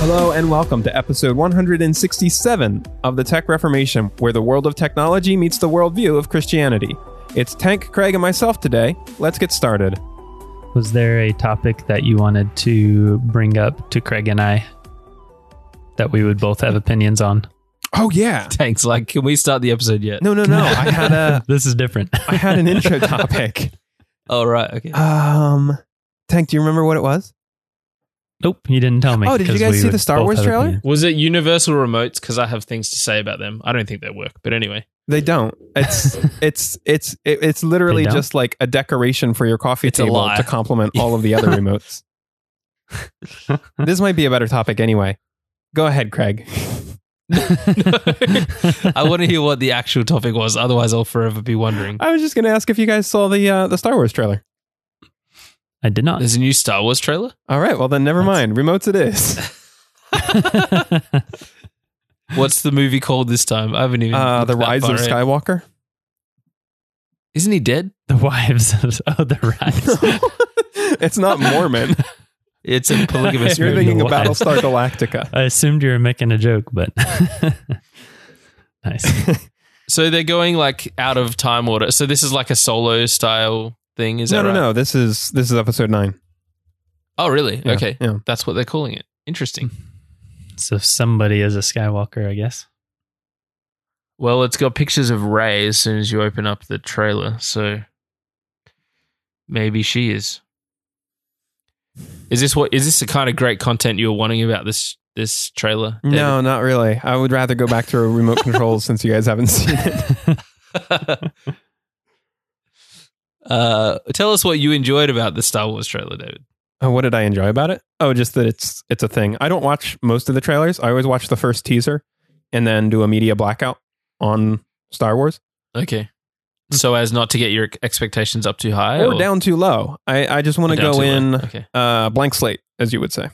Hello and welcome to episode 167 of the Tech Reformation, where the world of technology meets the worldview of Christianity. It's Tank, Craig, and myself today. Let's get started. Was there a topic that you wanted to bring up to Craig and I that we would both have opinions on? Oh, yeah. Thanks. Like, can we start the episode yet? No. I had This is different. I had an intro topic. Oh, right. Okay. Tank, do you remember what it was? Nope, you didn't tell me. Oh, did you 'cause guys we see the would Star both Wars have trailer? opinions. Was it universal remotes? Because I have things to say about them. I don't think they work, but anyway. They don't. It's literally They don't? just like a decoration for your coffee It's a table lie. to complement all of the other remotes. This might be a better topic anyway. Go ahead, Craig. I want to hear what the actual topic was. Otherwise, I'll forever be wondering. I was just going to ask if you guys saw the Star Wars trailer. I did not. There's a new Star Wars trailer? All right, well then never mind. Remotes it is. What's the movie called this time? I haven't even. The looked that Rise of far in. Skywalker. Isn't he dead? The wives of the rise. It's not Mormon. It's a polygamous You're movie. thinking of Wives. Battlestar Galactica. I assumed you were making a joke, but nice. So they're going like out of time order. So this is like a solo style thing, is that right? No. This is episode 9. Oh, really? Yeah, Okay. yeah. That's what they're calling it. Interesting. So somebody is a Skywalker, I guess. Well, it's got pictures of Rey as soon as you open up the trailer, so maybe she is. Is this the kind of great content you were wanting about this trailer? David? No, not really. I would rather go back to remote controls since you guys haven't seen it. Tell us what you enjoyed about the Star Wars trailer, David. Oh, what did I enjoy about it? Oh, just that it's a thing. I don't watch most of the trailers. I always watch the first teaser and then do a media blackout on Star Wars. Okay. So as not to get your expectations up too high? Or down too low. I just want to down go too low. in Okay. blank slate, as you would say.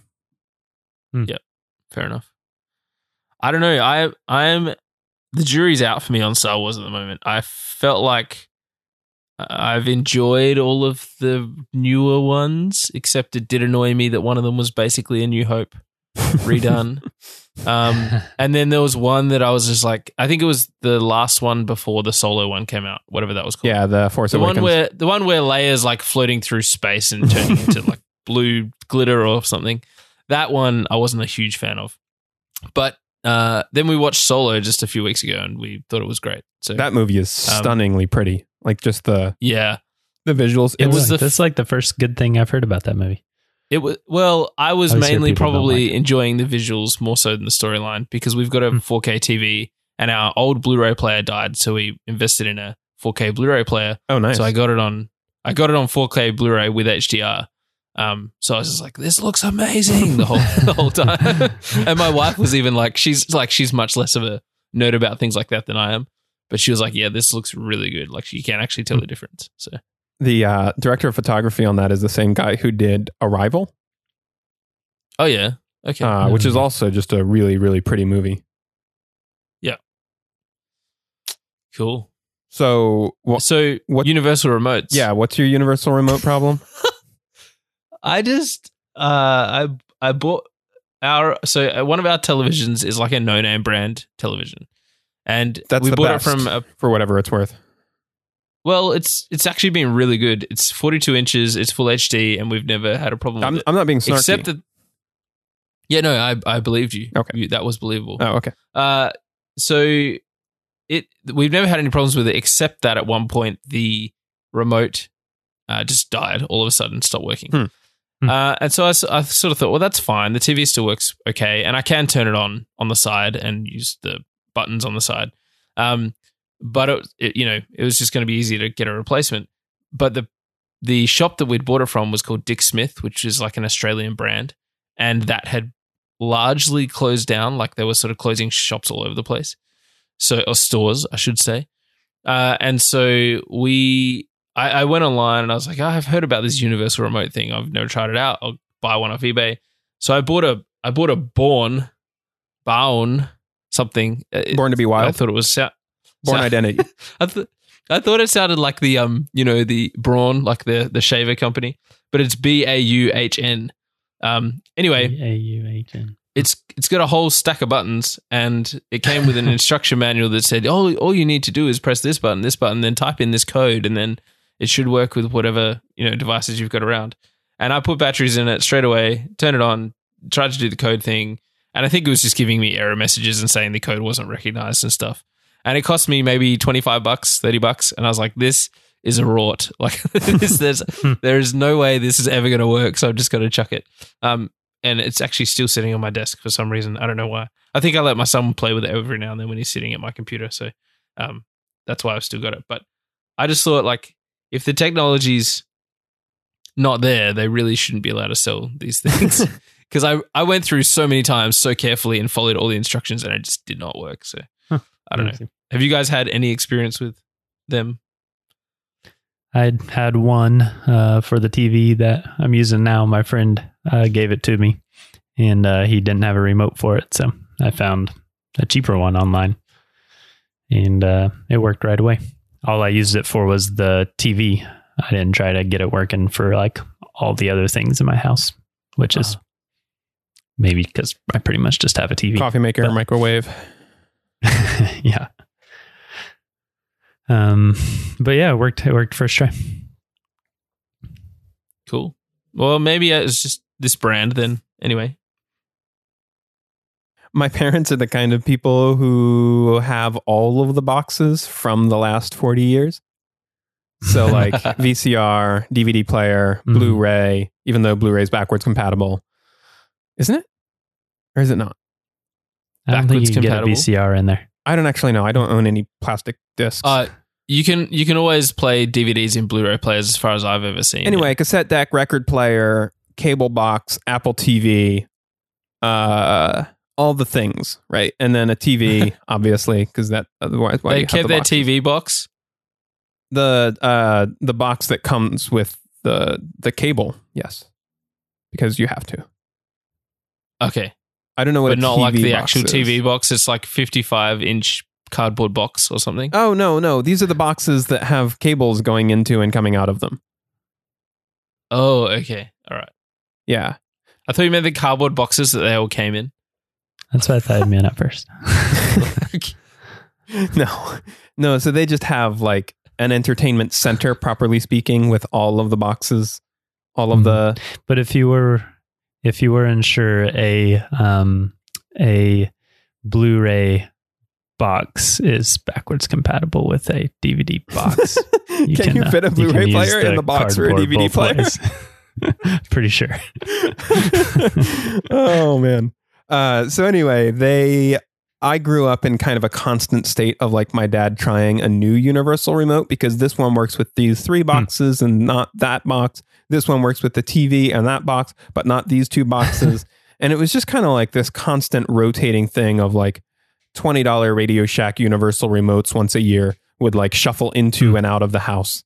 Fair enough. I don't know. The jury's out for me on Star Wars at the moment. I felt like I've enjoyed all of the newer ones, except it did annoy me that one of them was basically A New Hope redone. And then there was one that I was just like, I think it was the last one before the Solo one came out, whatever that was called. Yeah, the Force Awakens. The one where Leia's like floating through space and turning into like blue glitter or something. That one I wasn't a huge fan of. But then we watched Solo just a few weeks ago and we thought it was great. So That movie is stunningly pretty. Like just the visuals. That's like the first good thing I've heard about that movie. It was, well, I was I always hear mainly people don't probably like it. enjoying the visuals more so than the storyline because we've got a 4K TV and our old Blu-ray player died, so we invested in a 4K Blu-ray player. Oh, nice. So I got it on 4K Blu-ray with HDR. So I was just like, this looks amazing the whole time. And my wife was even like, she's much less of a nerd about things like that than I am, but she was like, yeah, this looks really good. Like you can't actually tell the difference. So. The director of photography on that is the same guy who did Arrival. Oh yeah, okay. Which is also just a really, really pretty movie. Yeah. Cool. So, what universal remotes? Yeah, what's your universal remote problem? I just I bought one of our televisions is like a no-name brand television, and That's we the bought best, it from for whatever it's worth. Well, it's actually been really good. It's 42 inches, it's full HD, and we've never had a problem with it. I'm not being snarky. Except that, yeah, no, I believed you. Okay, that was believable. Oh, okay. So we've never had any problems with it, except that at one point the remote just died all of a sudden, stopped working. And so I sort of thought, well, that's fine. The TV still works okay, and I can turn it on the side and use the buttons on the side. But it was just going to be easy to get a replacement. But the shop that we'd bought it from was called Dick Smith, which is like an Australian brand, and that had largely closed down. Like there were sort of closing shops all over the place, or stores, I should say. And so I went online and I was like, oh, I've heard about this universal remote thing. I've never tried it out. I'll buy one off eBay. So I bought a Born something. Born to be Wild. I thought it was Born Identity. I thought it sounded like the the Braun, like the shaver company, but it's BAUHN. Anyway, BAUHN. it's got a whole stack of buttons, and it came with an instruction manual that said, all you need to do is press this button, then type in this code, and then it should work with whatever devices you've got around. And I put batteries in it straight away, turned it on, tried to do the code thing, and I think it was just giving me error messages and saying the code wasn't recognized and stuff. And it cost me maybe $25, $30, and I was like, this is a rort. Like, there is no way this is ever going to work, so I've just got to chuck it. And it's actually still sitting on my desk for some reason. I don't know why. I think I let my son play with it every now and then when he's sitting at my computer. So that's why I've still got it. But I just thought, like, if the technology's not there, they really shouldn't be allowed to sell these things. Because I went through so many times so carefully and followed all the instructions, and it just did not work. So I don't know. Have you guys had any experience with them? I had one for the TV that I'm using now. My friend gave it to me, and he didn't have a remote for it, so I found a cheaper one online, and it worked right away. All I used it for was the TV. I didn't try to get it working for like all the other things in my house, which is maybe because I pretty much just have a TV. Coffee maker, microwave. Yeah. But yeah, it worked first try. Cool. Well, maybe it's just this brand then. Anyway. My parents are the kind of people who have all of the boxes from the last 40 years. So like VCR, DVD player, Blu-ray, even though Blu-ray is backwards compatible. Isn't it? Or is it not? I don't think you can get a VCR in there. I don't actually know. I don't own any plastic discs. You can always play DVDs in Blu-ray players as far as I've ever seen. Anyway, cassette deck, record player, cable box, Apple TV, all the things, right? And then a TV, obviously, because that otherwise why they kept their TV box. The box that comes with the cable, yes, because you have to. Okay, I don't know what, but not TV like the box actual is. TV box. It's like 55-inch cardboard box or something. Oh no! These are the boxes that have cables going into and coming out of them. Oh, okay, all right. Yeah, I thought you meant the cardboard boxes that they all came in. That's what I thought you meant at first. No. So they just have like an entertainment center, properly speaking, with all of the boxes, all of the. But if you were unsure, a Blu-ray box is backwards compatible with a DVD box. Can you fit a Blu-ray player in the box for a DVD player? Pretty sure. Oh man. So anyway, I grew up in kind of a constant state of like my dad trying a new universal remote because this one works with these 3 boxes and not that box. This one works with the TV and that box, but not these 2 boxes. And it was just kind of like this constant rotating thing of like $20 Radio Shack universal remotes once a year would like shuffle into and out of the house.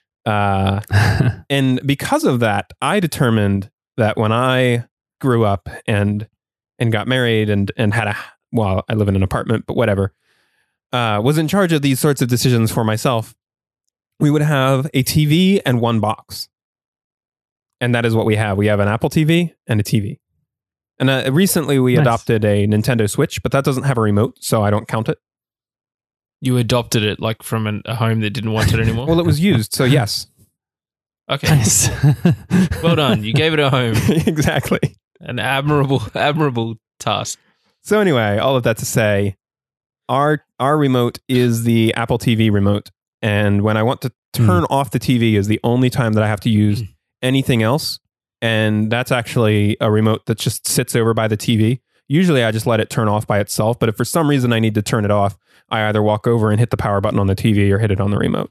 And because of that, I determined that when I grew up and got married and had I live in an apartment, but whatever, was in charge of these sorts of decisions for myself, we would have a TV and 1 box. And that is what we have. We have an Apple TV and a TV. And recently we adopted a Nintendo Switch, but that doesn't have a remote, so I don't count it. You adopted it like from a home that didn't want it anymore? Well, it was used, so yes. Okay. Nice. Well done. You gave it a home. Exactly. An admirable task. So anyway, all of that to say, our remote is the Apple TV remote. And when I want to turn off the TV is the only time that I have to use anything else. And that's actually a remote that just sits over by the TV. Usually I just let it turn off by itself. But if for some reason I need to turn it off, I either walk over and hit the power button on the TV or hit it on the remote.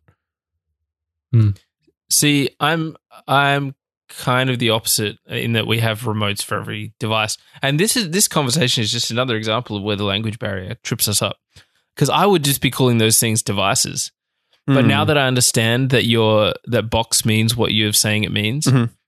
See, I'm kind of the opposite in that we have remotes for every device. And this conversation is just another example of where the language barrier trips us up. Because I would just be calling those things devices. But now that I understand that box means what you're saying it means,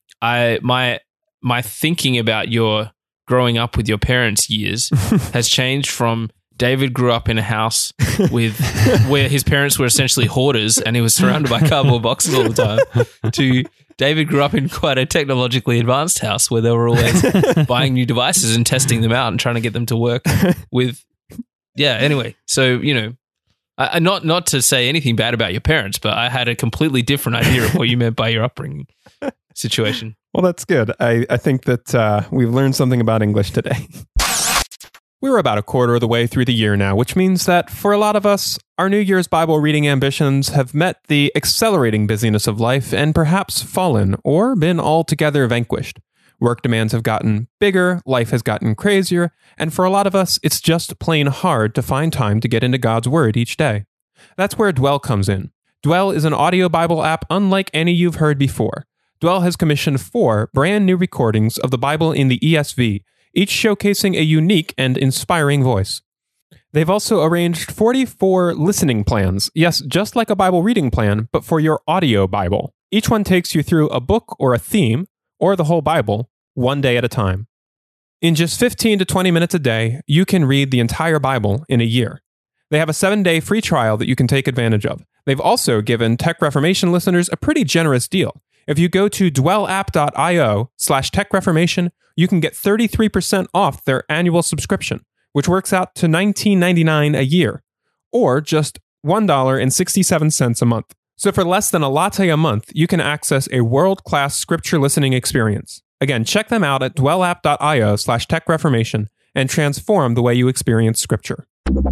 my thinking about your growing up with your parents' years has changed from David grew up in a house where his parents were essentially hoarders and he was surrounded by cardboard boxes all the time to David grew up in quite a technologically advanced house where they were always buying new devices and testing them out and trying to get them to work with. Yeah. Anyway, so not to say anything bad about your parents, but I had a completely different idea of what you meant by your upbringing situation. Well, that's good. I think that we've learned something about English today. We're about a quarter of the way through the year now, which means that for a lot of us, our New Year's Bible reading ambitions have met the accelerating busyness of life and perhaps fallen or been altogether vanquished. Work demands have gotten bigger, life has gotten crazier, and for a lot of us, it's just plain hard to find time to get into God's Word each day. That's where Dwell comes in. Dwell is an audio Bible app unlike any you've heard before. Dwell has commissioned 4 brand new recordings of the Bible in the ESV, each showcasing a unique and inspiring voice. They've also arranged 44 listening plans. Yes, just like a Bible reading plan, but for your audio Bible. Each one takes you through a book or a theme, or the whole Bible, one day at a time. In just 15 to 20 minutes a day, you can read the entire Bible in a year. They have a 7-day free trial that you can take advantage of. They've also given Tech Reformation listeners a pretty generous deal. If you go to dwellapp.io/techreformation, you can get 33% off their annual subscription, which works out to $19.99 a year, or just $1.67 a month. So for less than a latte a month, you can access a world-class scripture listening experience. Again, check them out at dwellapp.io/techreformation and transform the way you experience scripture.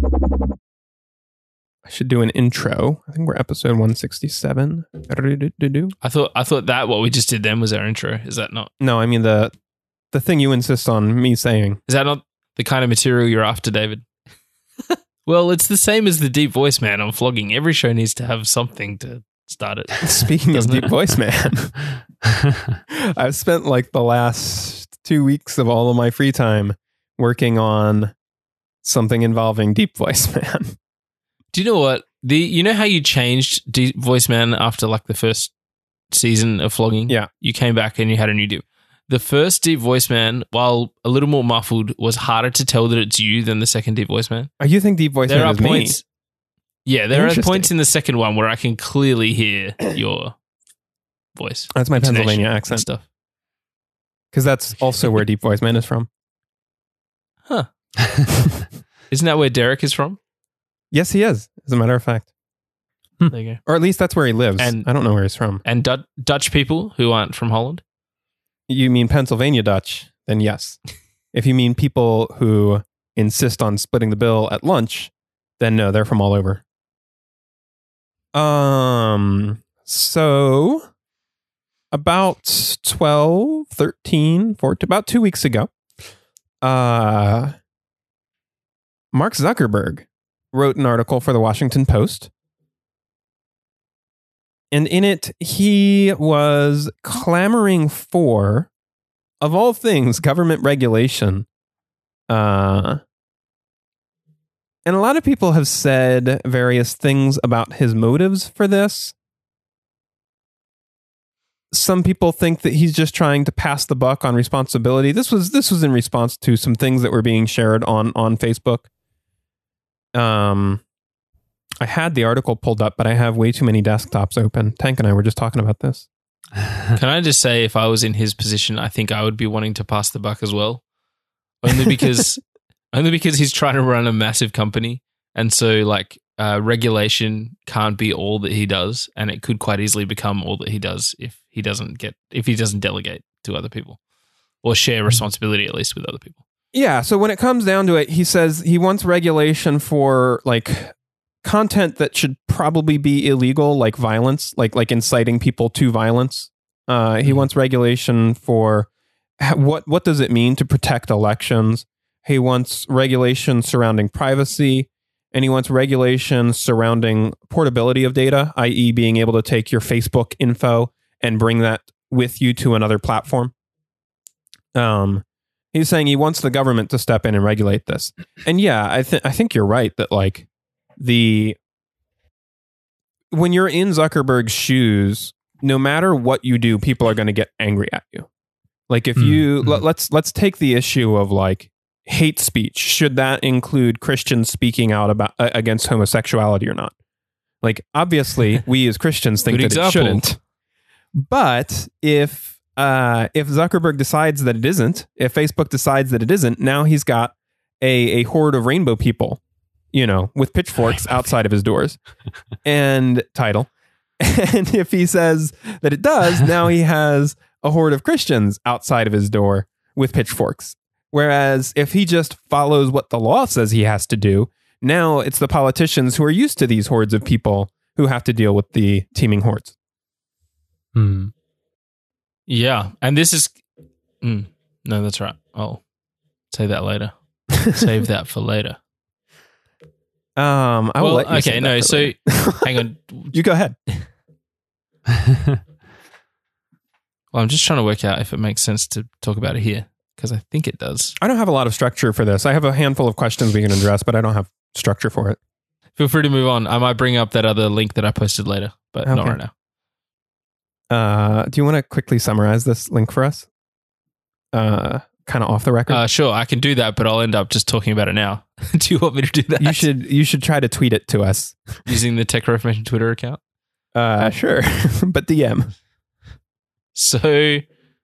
I should do an intro. I think we're episode 167. I thought that what we just did then was our intro. Is that not? No, I mean the thing you insist on me saying. Is that not the kind of material you're after, David? Well, it's the same as the Deep Voice Man on flogging. Every show needs to have something to start it. Speaking of Deep Voice Man, I've spent like the last 2 weeks of all of my free time working on something involving Deep Voice Man. Do you know what? You know how you changed Deep Voice Man after like the first season of flogging? Yeah. You came back and you had a new deal. The first Deep Voice Man, while a little more muffled, was harder to tell that it's you than the second Deep Voice Man. Oh, you think Deep Voice Man is points, me? Yeah, there are points in the second one where I can clearly hear your voice. That's my Pennsylvania accent stuff. Because that's also where Deep Voice Man is from. Huh. Isn't that where Derek is from? Yes, he is, as a matter of fact. There you go. Or at least that's where he lives. And I don't know where he's from. And Dutch people who aren't from Holland? You mean Pennsylvania Dutch? Then yes. If you mean people who insist on splitting the bill at lunch, then no, they're from all over. So about 12, 13, 14, about 2 weeks ago, Mark Zuckerberg wrote an article for the Washington Post. And in it, he was clamoring for, of all things, government regulation. And a lot of people have said various things about his motives for this. Some people think that he's just trying to pass the buck on responsibility. This was in response to some things that were being shared on Facebook. I had the article pulled up, but I have way too many desktops open. Tank and I were just talking about this. Can I just say, if I was in his position, I think I would be wanting to pass the buck as well. Only because he's trying to run a massive company. And so like regulation can't be all that he does. And it could quite easily become all that he does if he doesn't delegate to other people or share responsibility, at least with other people. Yeah. So when it comes down to it, he says he wants regulation for like content that should probably be illegal, like violence, like inciting people to violence. He wants regulation for what does it mean to protect elections. He wants regulation surrounding privacy, and he wants regulation surrounding portability of data, i.e. being able to take your Facebook info and bring that with you to another platform. He's saying he wants the government to step in and regulate this. And yeah, I think you're right that like when you're in Zuckerberg's shoes, no matter what you do, people are going to get angry at you. Like if you let's take the issue of like hate speech. Should that include Christians speaking out about against homosexuality or not? Like obviously we as Christians think that it shouldn't. But if Zuckerberg decides that it isn't, if Facebook decides that it isn't, now he's got a horde of rainbow people, with pitchforks outside of his doors and title. And if he says that it does, now he has a horde of Christians outside of his door with pitchforks. Whereas if he just follows what the law says he has to do, now it's the politicians who are used to these hordes of people who have to deal with the teeming hordes. Yeah. And this is... no, that's right. I'll say that later. Save that for later. I will let you say that for later. Hang on. You go ahead. Well, I'm just trying to work out if it makes sense to talk about it here, because I think it does. I don't have a lot of structure for this. I have a handful of questions we can address, but I don't have structure for it. Feel free to move on. I might bring up that other link that I posted later, but not right now. Do you want to quickly summarize this link for us? Kind of off the record? Sure, I can do that, but I'll end up just talking about it now. Do you want me to do that? You should try to tweet it to us. Using the Tech Reformation Twitter account? Sure. But DM. So...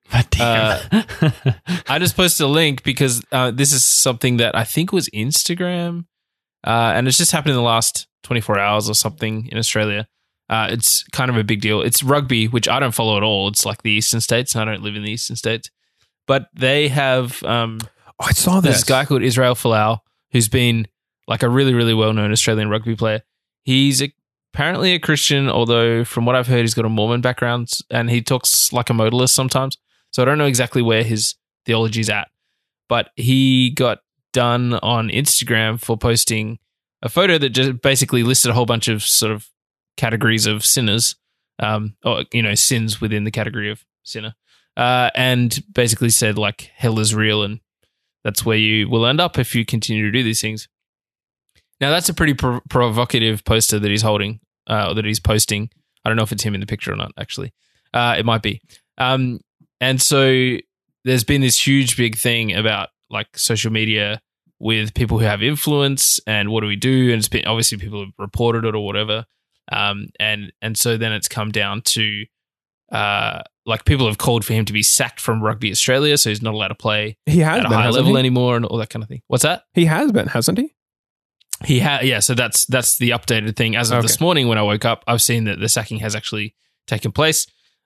I just posted a link because this is something that I think was Instagram, and it's just happened in the last 24 hours or something in Australia. It's kind of a big deal. It's rugby, which I don't follow at all. It's like the Eastern States, and I don't live in the Eastern States. But they have I saw this guy called Israel Folau, who's been like a really, really well-known Australian rugby player. He's apparently a Christian, although from what I've heard, he's got a Mormon background, and he talks like a modalist sometimes. So I don't know exactly where his theology's at, but he got done on Instagram for posting a photo that just basically listed a whole bunch of sort of categories of sinners, or sins within the category of sinner, and basically said like hell is real and that's where you will end up if you continue to do these things. Now that's a pretty provocative poster that he's holding, or that he's posting. I don't know if it's him in the picture or not. Actually, it might be. And so there's been this huge big thing about like social media with people who have influence and what do we do? And it's been obviously people have reported it or whatever. And so then it's come down to like people have called for him to be sacked from Rugby Australia, so he's not allowed to play at a high level anymore and all that kind of thing. What's that? He has been, hasn't he? He had, yeah. So that's the updated thing. As of this morning when I woke up, I've seen that the sacking has actually taken place.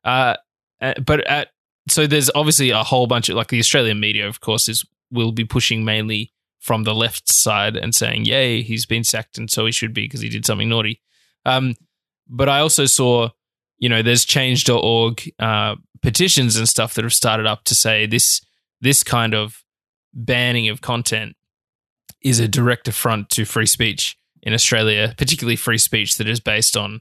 So there's obviously a whole bunch of, like, the Australian media, of course, will be pushing mainly from the left side and saying, yay, he's been sacked and so he should be because he did something naughty. But I also saw, there's change.org petitions and stuff that have started up to say this kind of banning of content is a direct affront to free speech in Australia, particularly free speech that is based on,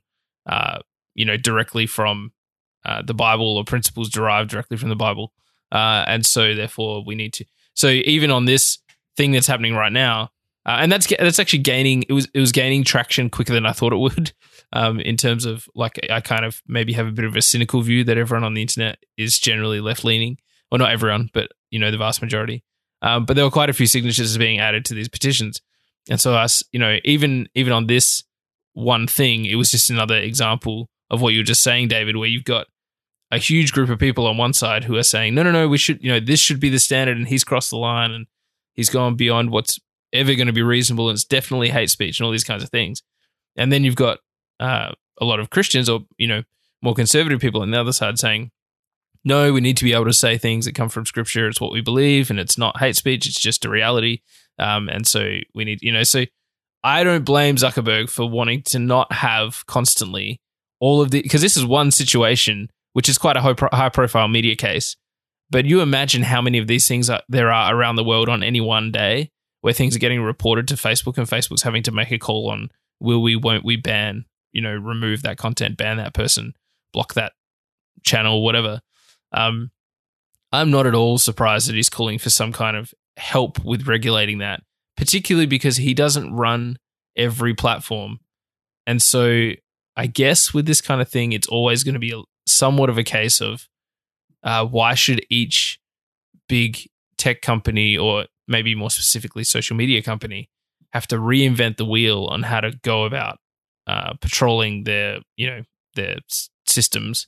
directly from the Bible or principles derived directly from the Bible. And so therefore we need to, so even on this thing that's happening right now, and that's actually gaining, it was gaining traction quicker than I thought it would, in terms of, like, I kind of maybe have a bit of a cynical view that everyone on the internet is generally left leaning, or not everyone, but the vast majority. But there were quite a few signatures being added to these petitions. And so even on this one thing, it was just another example of what you were just saying, David, where you've got a huge group of people on one side who are saying, no, we should, this should be the standard, and he's crossed the line and he's gone beyond what's ever going to be reasonable, and it's definitely hate speech and all these kinds of things. And then you've got a lot of Christians or, more conservative people on the other side saying, no, we need to be able to say things that come from Scripture. It's what we believe, and it's not hate speech. It's just a reality. And so we need, so I don't blame Zuckerberg for wanting to not have constantly all of the, because this is one situation, which is quite a high profile media case. But you imagine how many of these things there are around the world on any one day where things are getting reported to Facebook, and Facebook's having to make a call on will we, won't we ban, remove that content, ban that person, block that channel, whatever. I'm not at all surprised that he's calling for some kind of help with regulating that, particularly because he doesn't run every platform. And so I guess with this kind of thing, it's always going to be somewhat of a case of why should each big tech company, or maybe more specifically social media company, have to reinvent the wheel on how to go about patrolling their systems.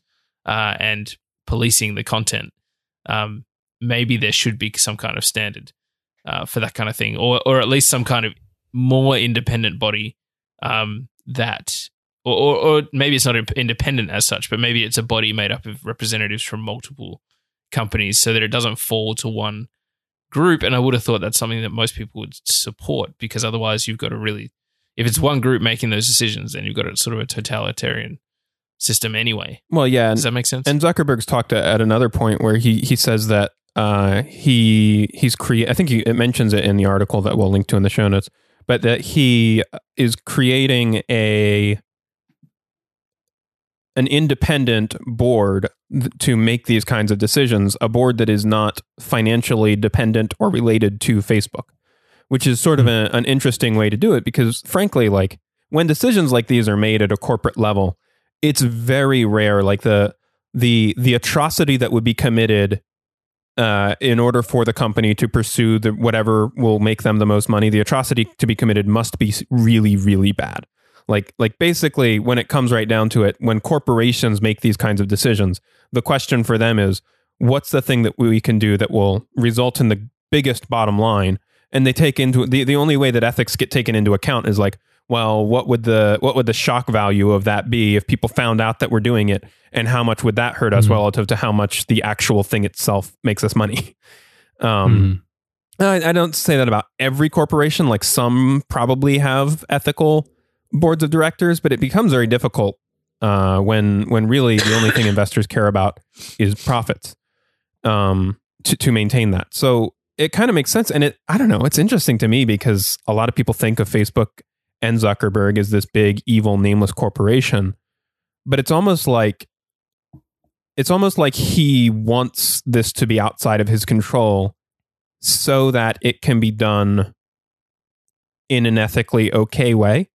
and policing the content. Maybe there should be some kind of standard for that kind of thing, or at least some kind of more independent body that, or maybe it's not independent as such, but maybe it's a body made up of representatives from multiple companies so that it doesn't fall to one group. And I would have thought that's something that most people would support, because otherwise you've got to really, if it's one group making those decisions, then you've got a sort of a totalitarian system anyway. Well, yeah. Does that make sense? And Zuckerberg's talked at another point where he says that I think it mentions it in the article that we'll link to in the show notes, but that he is creating an independent board to make these kinds of decisions, a board that is not financially dependent or related to Facebook, which is sort of an interesting way to do it, because frankly, like when decisions like these are made at a corporate level, it's very rare, like the atrocity that would be committed in order for the company to pursue whatever will make them the most money, the atrocity to be committed must be really, really bad. Like basically, when it comes right down to it, when corporations make these kinds of decisions, the question for them is, what's the thing that we can do that will result in the biggest bottom line? And they take into the only way that ethics get taken into account is like, well, what would the shock value of that be if people found out that we're doing it, and how much would that hurt us relative to how much the actual thing itself makes us money? I don't say that about every corporation. Like some probably have ethical boards of directors, but it becomes very difficult when really the only thing investors care about is profits to maintain that. So it kind of makes sense. And I don't know, it's interesting to me because a lot of people think of Facebook and Zuckerberg as this big, evil, nameless corporation, but it's almost like he wants this to be outside of his control so that it can be done in an ethically okay way.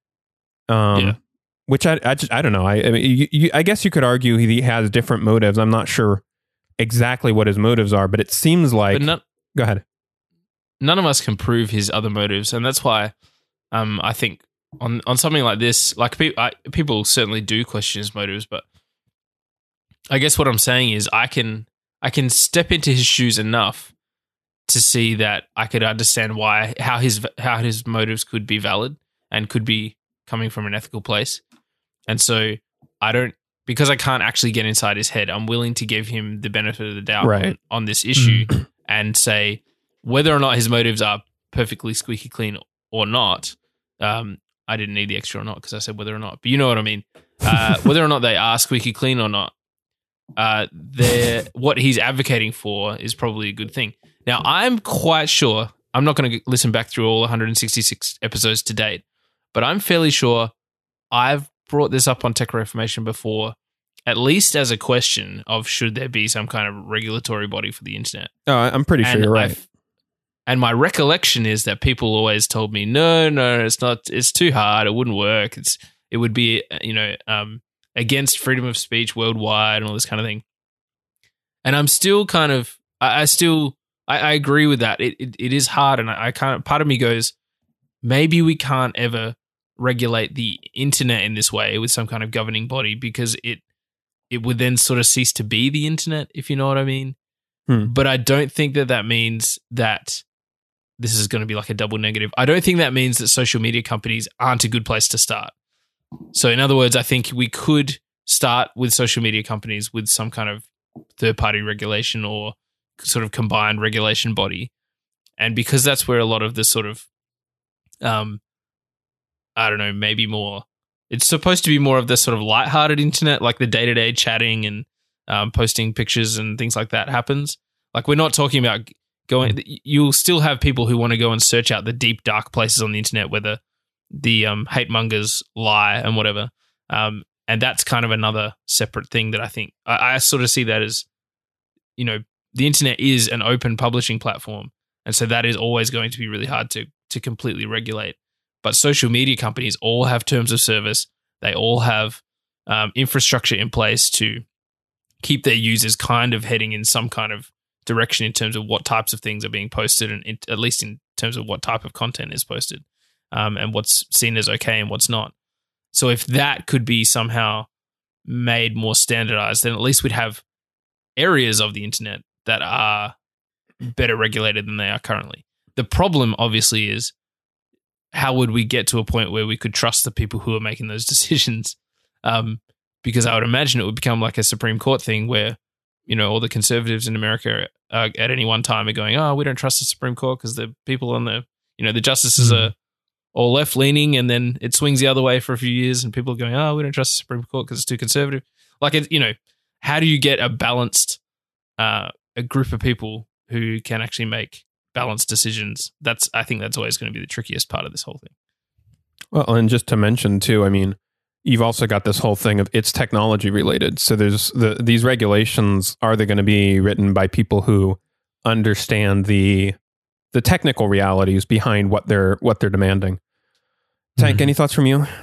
Which I don't know. I mean, I guess you could argue he has different motives. I'm not sure exactly what his motives are, but it seems like. Go ahead. None of us can prove his other motives, and that's why I think on something like this, like people certainly do question his motives, but I guess what I'm saying is I can step into his shoes enough to see that I could understand how his motives could be valid and could be coming from an ethical place. And so because I can't actually get inside his head, I'm willing to give him the benefit of the doubt on this issue and say whether or not his motives are perfectly squeaky clean or not. I didn't need the extra or not because I said whether or not, but you know what I mean. Whether or not they are squeaky clean or not, what he's advocating for is probably a good thing. Now, I'm quite sure, I'm not going to listen back through all 166 episodes to date, but I'm fairly sure I've brought this up on Tech Reformation before, at least as a question of should there be some kind of regulatory body for the internet. Oh, I'm pretty sure you're right. And my recollection is that people always told me, no, it's not. It's too hard. It wouldn't work. It would be, against freedom of speech worldwide and all this kind of thing. And I'm still kind of, I agree with that. It is hard, and I can't. Part of me goes, maybe we can't ever regulate the internet in this way with some kind of governing body, because it would then sort of cease to be the internet, if you know what I mean. But I don't think that means that this is going to be like a double negative. I don't think that means that social media companies aren't a good place to start. So in other words, I think we could start with social media companies with some kind of third-party regulation or sort of combined regulation body. And because that's where a lot of the sort of, I don't know, maybe more, it's supposed to be more of the sort of lighthearted internet, like the day-to-day chatting and posting pictures and things like that happens. Like we're not talking about you'll still have people who want to go and search out the deep, dark places on the internet where the hate mongers lie and whatever. And that's kind of another separate thing that I think I sort of see that as, the internet is an open publishing platform. And so that is always going to be really hard to completely regulate. But social media companies all have terms of service. They all have infrastructure in place to keep their users kind of heading in some kind of direction in terms of what types of things are being posted, and at least in terms of what type of content is posted, and what's seen as okay and what's not. So if that could be somehow made more standardized, then at least we'd have areas of the internet that are better regulated than they are currently. The problem, obviously, is how would we get to a point where we could trust the people who are making those decisions? Because I would imagine it would become like a Supreme Court thing where, all the conservatives in America at any one time are going, we don't trust the Supreme Court because the people on the justices are all left-leaning, and then it swings the other way for a few years and people are going, we don't trust the Supreme Court because it's too conservative. Like, how do you get a balanced a group of people who can actually make balanced decisions? I think that's always going to be the trickiest part of this whole thing. Well, and just to mention too, you've also got this whole thing of it's technology related. So there's these regulations, are they going to be written by people who understand the technical realities behind what they're demanding? Tank, any thoughts from you?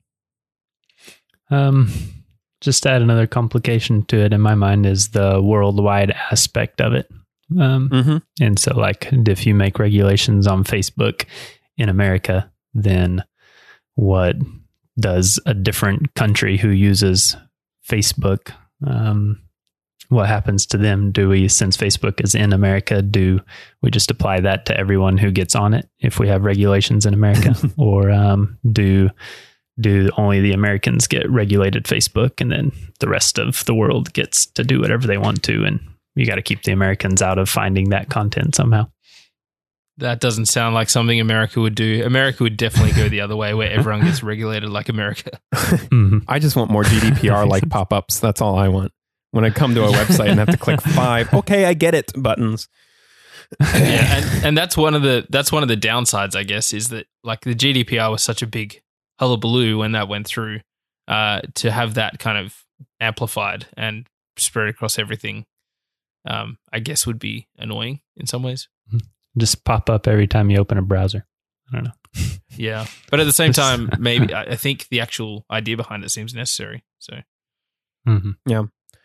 Just to add another complication to it in my mind is the worldwide aspect of it. And so like if you make regulations on Facebook in America, then what does a different country who uses Facebook, what happens to them? Do we, since Facebook is in America, do we just apply that to everyone who gets on it if we have regulations in America? Or do only the Americans get regulated Facebook and then the rest of the world gets to do whatever they want to, and you got to keep the Americans out of finding that content somehow? That doesn't sound like something America would do. America would definitely go the other way, where everyone gets regulated like America. I just want more GDPR-like pop-ups. That's all I want. When I come to a website and have to click 5, okay, I get it, buttons. And that's one of the downsides, I guess, is that like the GDPR was such a big hullabaloo when that went through. To have that kind of amplified and spread across everything, I guess would be annoying in some ways. Just pop up every time you open a browser. I don't know. Yeah. But at the same time, maybe I think the actual idea behind it seems necessary. So, yeah.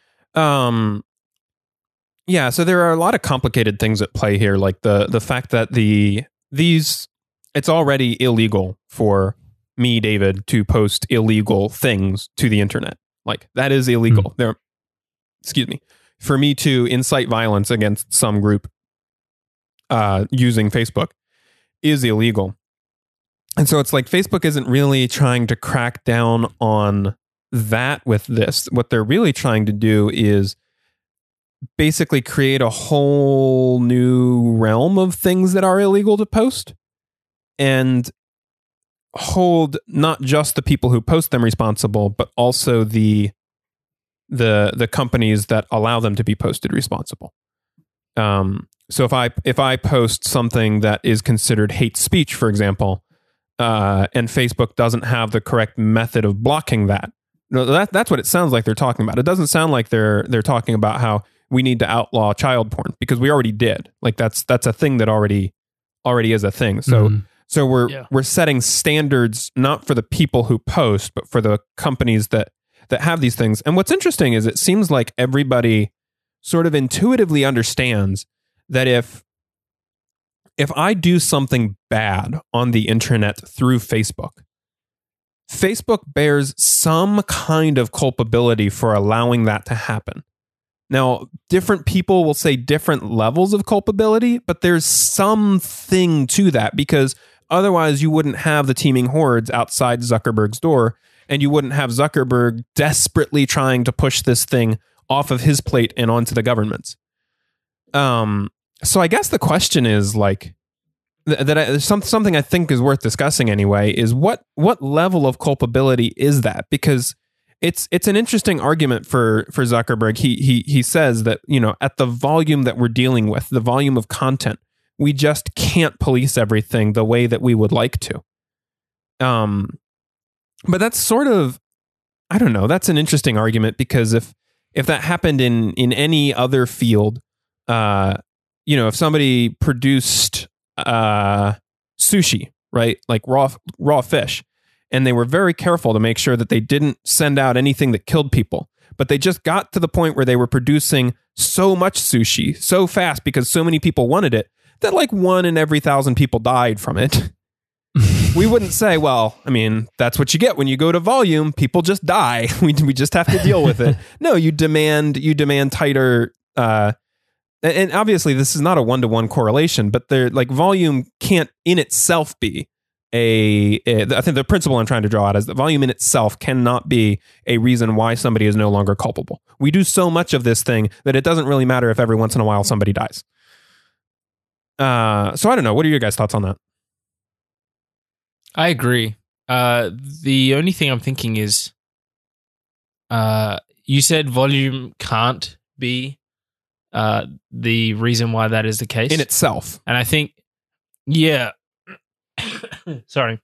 Yeah, so there are a lot of complicated things at play here, like the fact that it's already illegal for me, David, to post illegal things to the internet. Like, that is illegal. For me to incite violence against some group using Facebook is illegal. And so it's like Facebook isn't really trying to crack down on that with this. What they're really trying to do is basically create a whole new realm of things that are illegal to post and hold not just the people who post them responsible, but also the companies that allow them to be posted responsible. So if I post something that is considered hate speech, for example, and Facebook doesn't have the correct method of blocking that, that's what it sounds like they're talking about. It doesn't sound like they're talking about how we need to outlaw child porn, because we already did. Like that's a thing that already is a thing. So so we're setting standards not for the people who post, but for the companies that have these things. And what's interesting is it seems like everybody sort of intuitively understands that if I do something bad on the internet through Facebook bears some kind of culpability for allowing that to happen. Now, different people will say different levels of culpability, but there's something to that, because otherwise you wouldn't have the teeming hordes outside Zuckerberg's door, and you wouldn't have Zuckerberg desperately trying to push this thing off of his plate and onto the government's. So I guess the question is like something I think is worth discussing anyway is what level of culpability is that? Because it's an interesting argument for Zuckerberg. He says that, at the volume that we're dealing with, the volume of content, we just can't police everything the way that we would like to. But that's sort of, I don't know, that's an interesting argument, because if that happened in any other field, if somebody produced sushi, right, like raw fish, and they were very careful to make sure that they didn't send out anything that killed people, but they just got to the point where they were producing so much sushi so fast because so many people wanted it that like 1 in every 1,000 people died from it. we wouldn't say, well, I mean, that's what you get when you go to volume. People just die. We just have to deal with it. No, you demand tighter. And obviously, this is not a 1-to-1 correlation, but they're like volume can't in itself be I think the principle I'm trying to draw out is that volume in itself cannot be a reason why somebody is no longer culpable. We do so much of this thing that it doesn't really matter if every once in a while somebody dies. So I don't know. What are your guys' thoughts on that? I agree. The only thing I'm thinking is, you said volume can't be the reason why that is the case In itself. And I think, yeah. Sorry.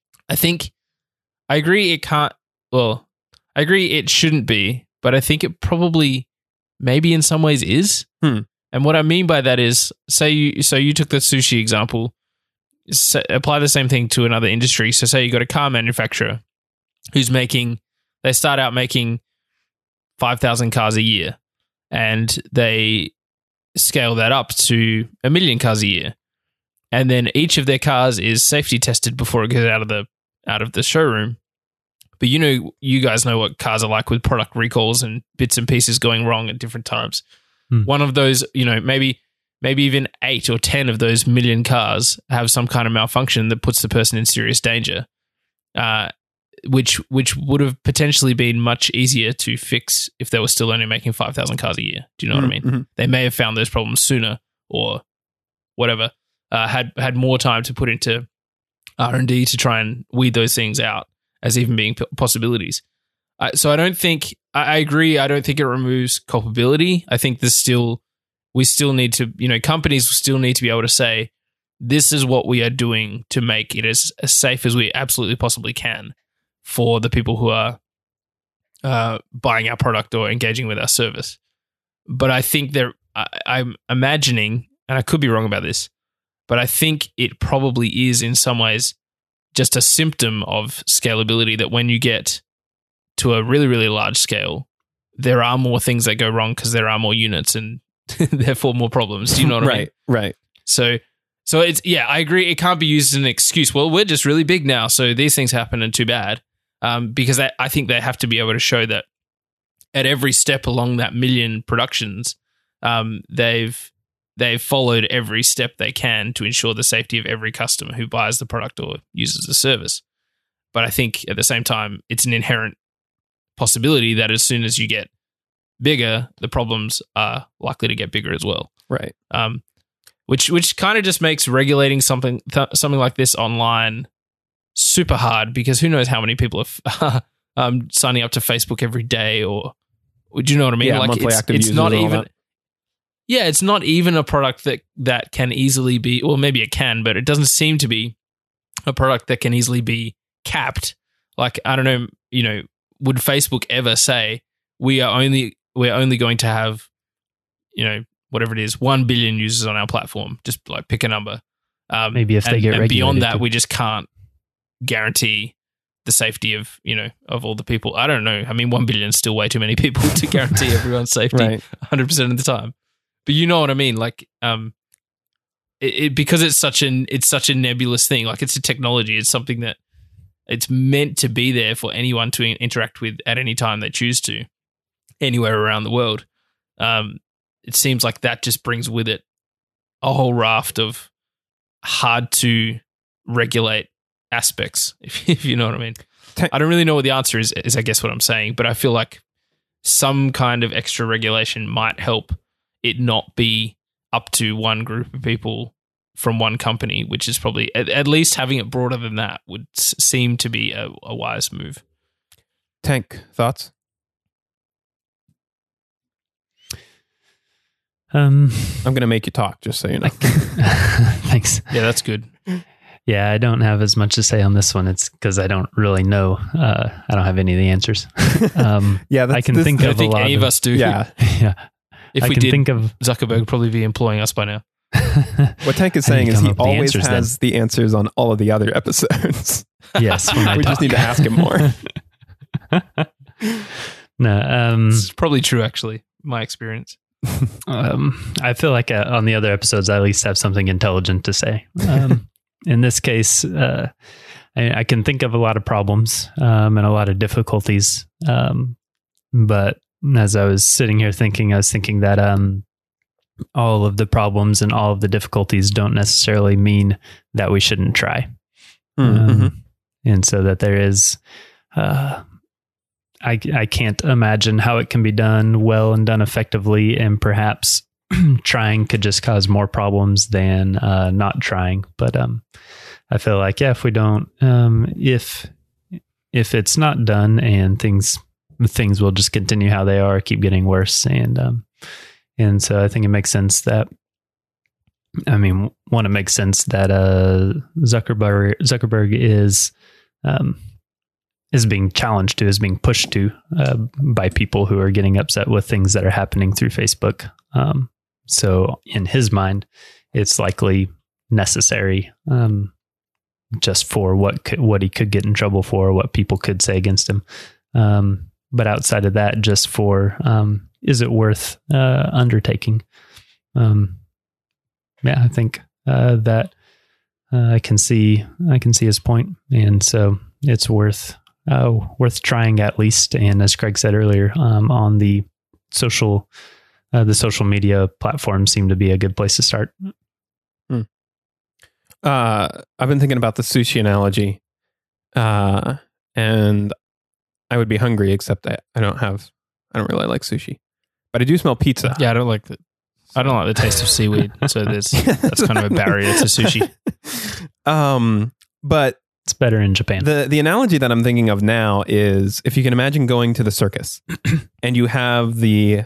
I agree it can't, well, I agree it shouldn't be, but I think it probably maybe in some ways is. And what I mean by that is, you took the sushi example, apply the same thing to another industry. So say you got a car manufacturer who's they start out making 5,000 cars a year, and they scale that up to 1 million cars a year. And then each of their cars is safety tested before it goes out of the showroom. But you guys know what cars are like with product recalls and bits and pieces going wrong at different times. One of those, maybe even 8 or 10 of those million cars have some kind of malfunction that puts the person in serious danger, which would have potentially been much easier to fix if they were still only making 5,000 cars a year. Do you know what I mean? Mm-hmm. They may have found those problems sooner or whatever. Had more time to put into R&D to try and weed those things out as even being possibilities. So I don't think, I agree, I don't think it removes culpability. I think we still need to, companies still need to be able to say, this is what we are doing to make it as safe as we absolutely possibly can for the people who are buying our product or engaging with our service. But I think I'm imagining, and I could be wrong about this, but I think it probably is in some ways just a symptom of scalability, that when you get to a really, really large scale, there are more things that go wrong because there are more units and therefore more problems. Do you know what I mean? Right. So it's, yeah, I agree. It can't be used as an excuse. Well, we're just really big now, so these things happen and too bad. Because I think they have to be able to show that at every step along that million productions, they've followed every step they can to ensure the safety of every customer who buys the product or uses the service. But I think at the same time, it's an inherent possibility that as soon as you get bigger, the problems are likely to get bigger as well. Right. Which kind of just makes regulating something like this online super hard, because who knows how many people are signing up to Facebook every day, or do you know what I mean? Yeah, like monthly active users. Not even. Yeah, it's not even a product that can easily be, well, maybe it can, but it doesn't seem to be a product that can easily be capped. Like, I don't know, would Facebook ever say we're only going to have, whatever it is, 1 billion users on our platform? Just like pick a number. Maybe if they get regulated. Beyond that, we just can't guarantee the safety of all the people. I don't know. I mean, 1 billion is still way too many people to guarantee everyone's safety 100% of the time. But you know what I mean? Like, because it's such a nebulous thing. Like, it's a technology. It's something that it's meant to be there for anyone to interact with at any time they choose to, anywhere around the world. It seems like that just brings with it a whole raft of hard to regulate aspects, if you know what I mean. I don't really know what the answer is I guess what I'm saying, but I feel like some kind of extra regulation might help it not be up to one group of people from one company, which is probably, at least having it broader than that would seem to be a wise move. Tank, thoughts? I'm going to make you talk, just so you know. Thanks. Yeah, that's good. Yeah, I don't have as much to say on this one. It's because I don't really know. I don't have any of the answers. Yeah, I can think of a lot. Any of us do. Yeah. Yeah. If we did, Zuckerberg would probably be employing us by now. What Tank is saying is he always has the answers on all of the other episodes. Yes. We just need to ask him more. No, it's probably true, actually, my experience. I feel like on the other episodes, I at least have something intelligent to say. In this case, I can think of a lot of problems and a lot of difficulties. But as I was sitting here thinking, I was thinking that all of the problems and all of the difficulties don't necessarily mean that we shouldn't try. And so that there is, I can't imagine how it can be done well and done effectively, and perhaps trying could just cause more problems than not trying. But I feel like, yeah, if we don't, if it's not done, and things will just continue how they are, keep getting worse, and so I think it makes sense that, I mean, one, it makes sense that Zuckerberg is being challenged to, is being pushed to by people who are getting upset with things that are happening through Facebook. So in his mind, it's likely necessary just for what he could get in trouble for, what people could say against him. But outside of that, just for is it worth undertaking? I think that I can see his point, and so it's worth trying at least. And as Craig said earlier, on the social media platforms seem to be a good place to start. I've been thinking about the sushi analogy, and I would be hungry, except I don't really like sushi, but I do smell pizza. Yeah, I don't like the taste of seaweed, so that's kind of a barrier to sushi. But it's better in Japan. The analogy that I'm thinking of now is, if you can imagine going to the circus and you have the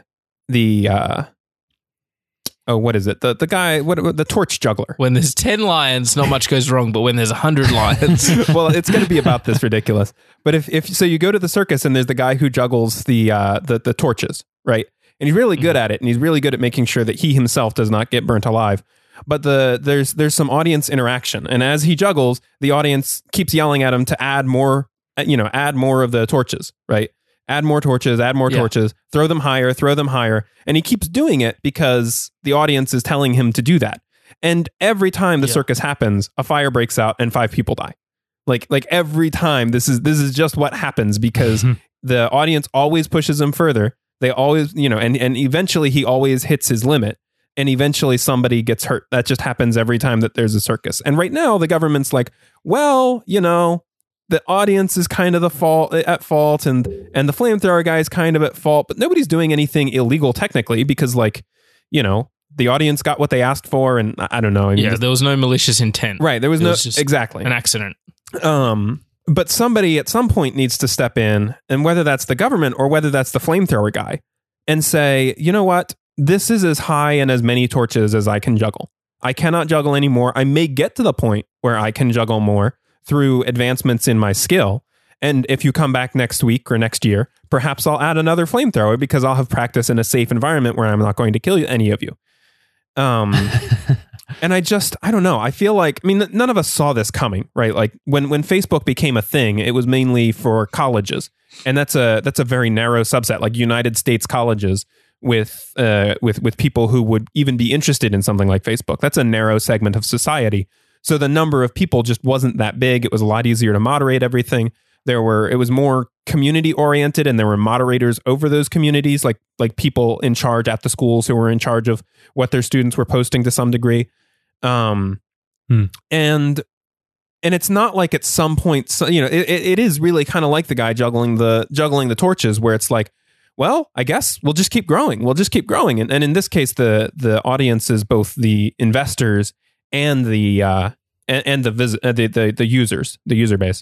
what is it? The guy, the torch juggler. When there's 10 lions, not much goes wrong, but when there's 100 lions. Well, it's going to be about this ridiculous. But if so, you go to the circus and there's the guy who juggles the torches, right? And he's really good at it, and he's really good at making sure that he himself does not get burnt alive. But there's some audience interaction, and as he juggles, the audience keeps yelling at him to add more of the torches, right? Add more torches, throw them higher. And he keeps doing it because the audience is telling him to do that. And every time the circus happens, a fire breaks out and 5 people die. Like every time, this is just what happens, because the audience always pushes him further. They always, and eventually he always hits his limit, and eventually somebody gets hurt. That just happens every time that there's a circus. And right now the government's like, well, the audience is kind of at fault, and the flamethrower guy is kind of at fault, but nobody's doing anything illegal technically, because the audience got what they asked for, and I don't know. There was no malicious intent. Right. There was just exactly an accident. But somebody at some point needs to step in, and whether that's the government or whether that's the flamethrower guy, and say, you know what? This is as high and as many torches as I can juggle. I cannot juggle anymore. I may get to the point where I can juggle more through advancements in my skill. And if you come back next week or next year, perhaps I'll add another flamethrower, because I'll have practice in a safe environment where I'm not going to kill any of you. And I don't know. I feel like, none of us saw this coming, right? Like when Facebook became a thing, it was mainly for colleges. And that's a very narrow subset, like United States colleges with people who would even be interested in something like Facebook. That's a narrow segment of society. So the number of people just wasn't that big. It was a lot easier to moderate everything. It was more community oriented, and there were moderators over those communities, like people in charge at the schools who were in charge of what their students were posting to some degree. And it's not like at some point, it is really kind of like the guy juggling the torches, where it's like, well, I guess we'll just keep growing. And in this case, the audience is both the investors and the users, the user base.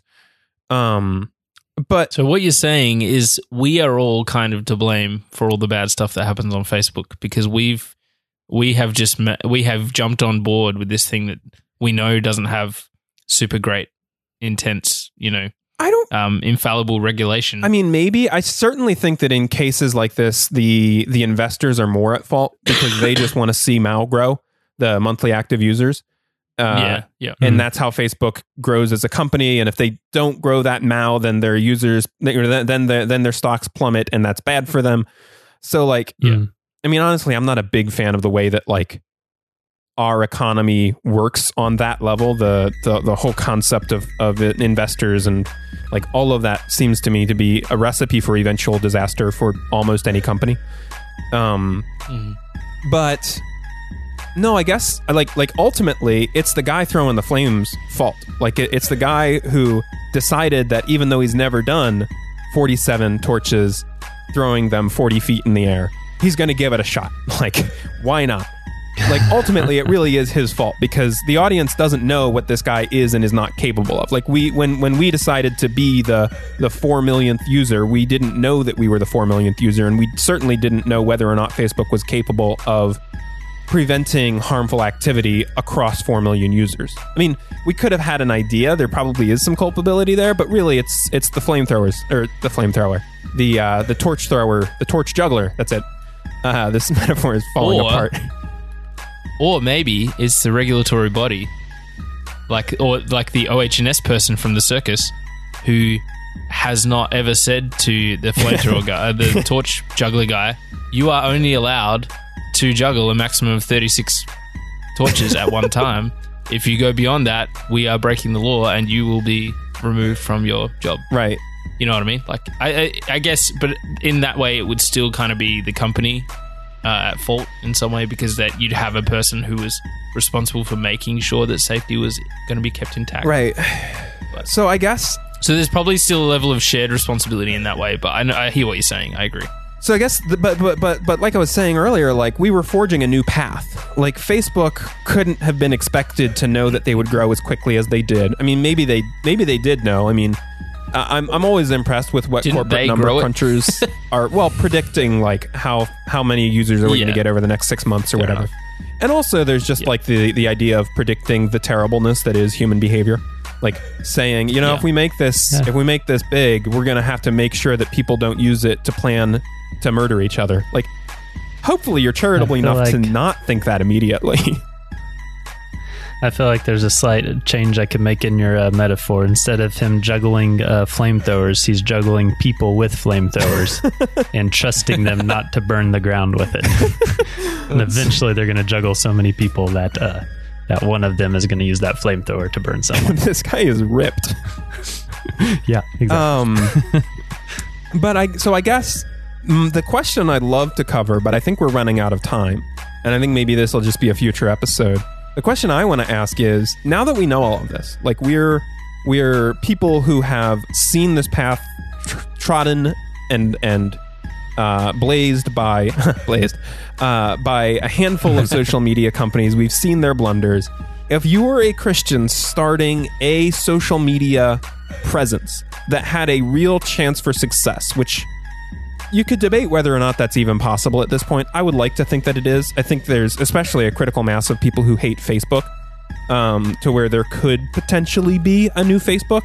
But so what you're saying is we are all kind of to blame for all the bad stuff that happens on Facebook, because we have jumped on board with this thing that we know doesn't have super great, intense, infallible regulation. Maybe. I certainly think that in cases like this, the investors are more at fault, because they just want to see MAU grow, the monthly active users. And that's how Facebook grows as a company. And if they don't grow that MAU, then their users, then their stocks plummet, and that's bad for them. So honestly, I'm not a big fan of the way that our economy works on that level. The whole concept of investors and like all of that seems to me to be a recipe for eventual disaster for almost any company. But no, I guess like ultimately it's the guy throwing the flames fault. Like it's the guy who decided that even though he's never done 47 torches, throwing them 40 feet in the air, he's going to give it a shot. Like, why not? Like, ultimately, it really is his fault because the audience doesn't know what this guy is and is not capable of. Like, when we decided to be the 4 millionth user, we didn't know that we were the 4 millionth user, and we certainly didn't know whether or not Facebook was capable of preventing harmful activity across 4 million users. I mean, we could have had an idea. There probably is some culpability there, but really, it's the flamethrowers, or the flamethrower, the torch thrower, the torch juggler. That's it. This metaphor is falling apart. Or maybe it's the regulatory body, like the OH&S person from the circus, who has not ever said to the flamethrower guy, the torch juggler guy, you are only allowed to juggle a maximum of 36 torches at one time. If you go beyond that, we are breaking the law and you will be removed from your job. Right. You know what I mean? Like, I guess, but in that way, it would still kind of be the company at fault in some way, because that you'd have a person who was responsible for making sure that safety was going to be kept intact. Right. But, so I guess... So there's probably still a level of shared responsibility in that way, but I hear what you're saying. I agree. So I guess, but like I was saying earlier, like we were forging a new path. Like Facebook couldn't have been expected to know that they would grow as quickly as they did. I mean, maybe they did know. I mean, I'm always impressed with what corporate number crunchers are predicting, like how many users are we going to get over the next 6 months or whatever. Enough. And also there's just like the idea of predicting the terribleness that is human behavior. Like saying, if we make this big, we're going to have to make sure that people don't use it to plan to murder each other. Like, hopefully you're charitable enough to not think that immediately. I feel like there's a slight change I could make in your metaphor. Instead of him juggling flamethrowers, he's juggling people with flamethrowers and trusting them not to burn the ground with it. And eventually they're going to juggle so many people that one of them is going to use that flamethrower to burn someone. This guy is ripped. Yeah, exactly. But I guess the question I'd love to cover, but I think we're running out of time, and I think maybe this will just be a future episode. The question I want to ask is, now that we know all of this, like we're people who have seen this path trodden and blazed by a handful of social media companies. We've seen their blunders. If you were a Christian starting a social media presence that had a real chance for success, which you could debate whether or not that's even possible at this point. I would like to think that it is. I think there's especially a critical mass of people who hate Facebook, to where there could potentially be a new Facebook.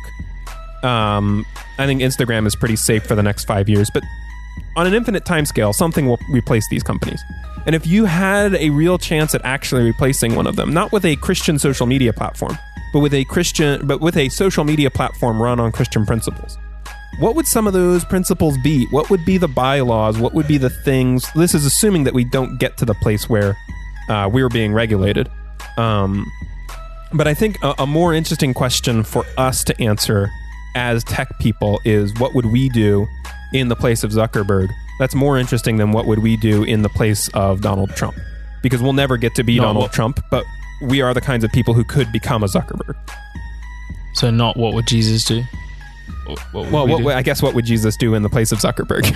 I think Instagram is pretty safe for the next 5 years, but on an infinite timescale, something will replace these companies. And if you had a real chance at actually replacing one of them, not with a Christian social media platform, but with a social media platform run on Christian principles, what would some of those principles be? What would be the bylaws? What would be the things? This is assuming that we don't get to the place where we're being regulated. But I think a more interesting question for us to answer as tech people is, what would we do in the place of Zuckerberg? That's more interesting than what would we do in the place of Donald Trump. Because we'll never get to be Donald Trump, but we are the kinds of people who could become a Zuckerberg. So not what would Jesus do? I guess what would Jesus do in the place of Zuckerberg?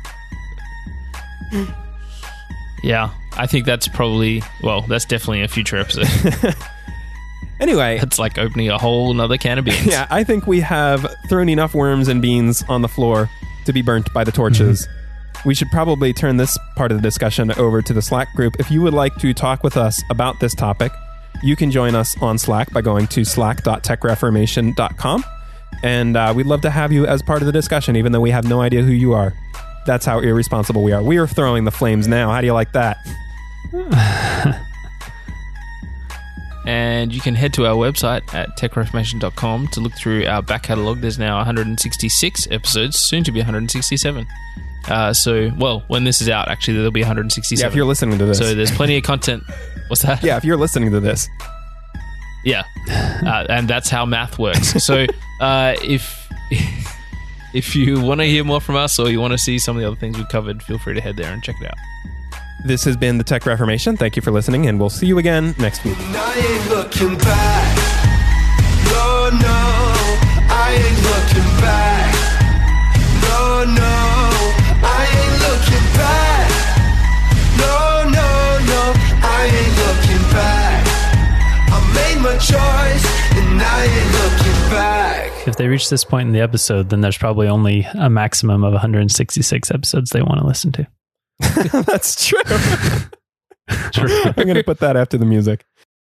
Yeah, I think that's that's definitely a future episode. Anyway. It's like opening a whole nother can of beans. Yeah, I think we have thrown enough worms and beans on the floor to be burnt by the torches. Mm-hmm. We should probably turn this part of the discussion over to the Slack group. If you would like to talk with us about this topic, you can join us on Slack by going to slack.techreformation.com. And we'd love to have you as part of the discussion, even though we have no idea who you are. That's how irresponsible we are. We are throwing the flames now. How do you like that? And you can head to our website at techreformation.com to look through our back catalogue. There's now 166 episodes, soon to be 167. When this is out, actually, there'll be 167. Yeah, if you're listening to this. So there's plenty of content. What's that? Yeah, if you're listening to this. Yeah. And that's how math works. So if you want to hear more from us or you want to see some of the other things we've covered, feel free to head there and check it out. This has been the Tech Reformation. Thank you for listening, and we'll see you again next week. I ain't looking back. No, I ain't looking back. No, I ain't looking back. No, I ain't looking back. I made my choice, and I ain't looking back. If they reach this point in the episode, then there's probably only a maximum of 166 episodes they want to listen to. That's true. I'm going to put that after the music.